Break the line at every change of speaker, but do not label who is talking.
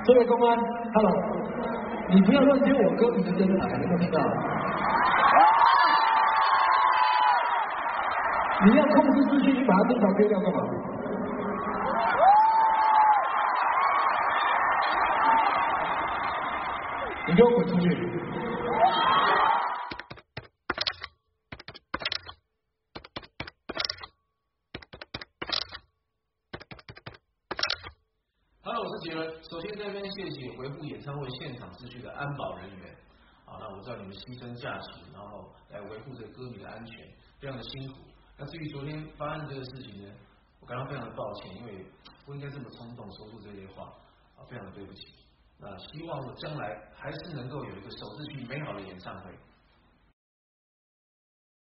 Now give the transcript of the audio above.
这位公安 ，Hello， 你不要乱丢我歌迷的灯牌，有没有听到？你要控制秩序，你把他灯牌丢掉干嘛？你给我滚出去！
首先在这边谢谢维护演唱会现场秩序的安保人员，啊，那我知道你们牺牲假期，然后来维护这个歌迷的安全，非常的辛苦。那至于昨天发生这个事情呢，我感到非常的抱歉，因为不应该这么冲动说出这些话，啊，非常的对不起。那希望我将来还是能够有一个守秩序美好的演唱会。